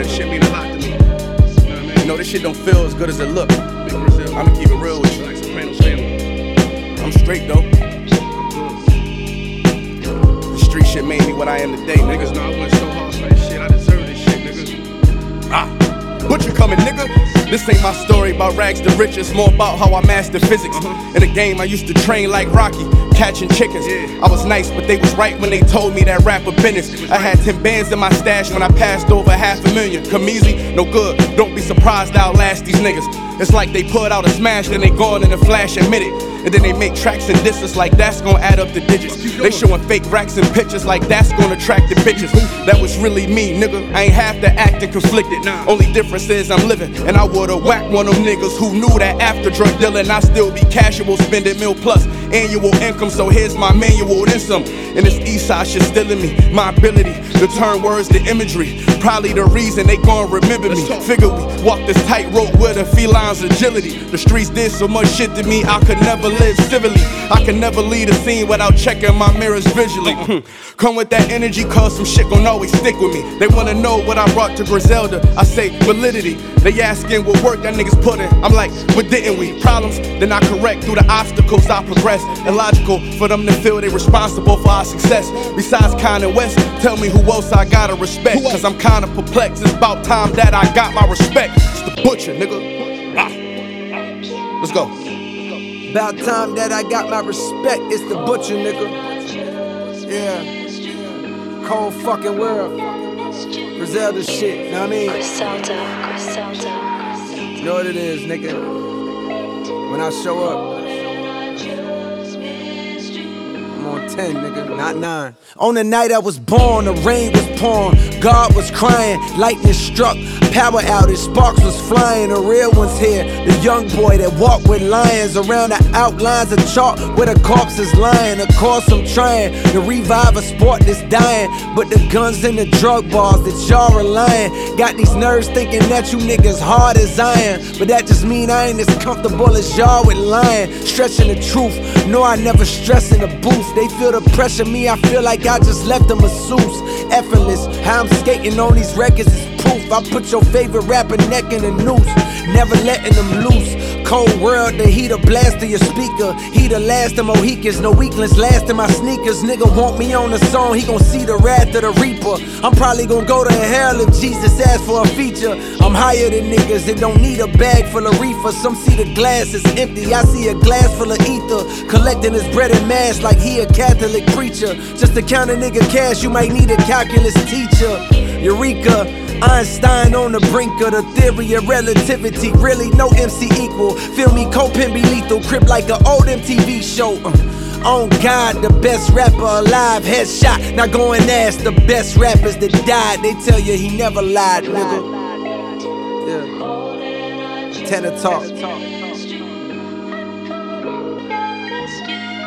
this shit mean a lot to me. You know what I mean? You know, this shit don't feel as good as it look. I'ma keep it real with you. Like Sopranos family. I'm straight though. The street shit made me what I am today, niggas. Know I went so hard for this shit. I deserve this shit, nigga. Butcher coming, nigga. This ain't my story about rags to riches, more about how I mastered physics. In the game, I used to train like Rocky, catching chickens. I was nice, but they was right when they told me that rapper business. I had 10 bands in my stash when I passed over $500,000. Come easy, no good. Don't be surprised I'll last these niggas. It's like they put out a smash, then they gone in a flash, admit it. And then they make tracks and disses like that's gonna add up the digits. They showing fake racks and pictures like that's gonna attract the bitches. That was really me, nigga. I ain't have to act and conflicted. Only difference is I'm living, and I would've whacked one of them niggas who knew that after drug dealing I still be casual, spending mil plus annual income. So here's my manual, then some. And this east side shit still in me. My ability to turn words to imagery, probably the reason they gon' remember me. Figure we walk this tightrope with a feline's agility. The streets did so much shit to me I could never live civilly. I can never leave a scene without checking my mirrors visually. Come with that energy, cause some shit gon' always stick with me. They wanna know what I brought to Griselda. I say validity. They asking what work that niggas put in. I'm like, what didn't we? Problems, then I correct. Through the obstacles I progress. Illogical for them to feel they responsible for our success. Besides Kanye West, tell me who else I gotta respect. Cause I'm kinda perplexed. It's about time that I got my respect. It's the Butcher, nigga. Let's go. About time that I got my respect. It's the Butcher, nigga. Yeah. Cold fucking world. Griselda shit, know what I mean? Griselda. You know what it is, nigga. When I show up, I'm on 10, nigga, not 9. On the night I was born, the rain was pouring, God was crying, lightning struck, power outage, sparks was flying. The real one's here, the young boy that walked with lions around the outlines of chalk where the corpse is lying. Of course I'm trying to revive a sport that's dying, but the guns and the drug bars that y'all relying got these nerves thinking that you niggas hard as iron. But that just mean I ain't as comfortable as y'all with lying, stretching the truth. No, I never stress in the booth. They feel the pressure, me I feel like I just left a masseuse. Effortless, how I'm skating on these records is proof. I put your favorite rapper neck in a noose, never letting them loose. Cold world, the heater blast to your speaker. He the last of Mohicans, no weaklings last in my sneakers. Nigga want me on the song, he gon' see the wrath of the reaper. I'm probably gon' go to hell if Jesus asks for a feature. I'm higher than niggas that don't need a bag full of reefer. Some see the glass is empty, I see a glass full of ether. Collecting his bread and mass like he a Catholic preacher. Just to count a nigga cash, you might need a calculus teacher. Eureka, Einstein on the brink of the theory of relativity. Really no MC equal. Feel me, Copen be lethal. Crip like an old MTV show. On God, the best rapper alive. Headshot. Now go and ask the best rappers that died. They tell you he never lied, nigga. Yeah. Tenor talk.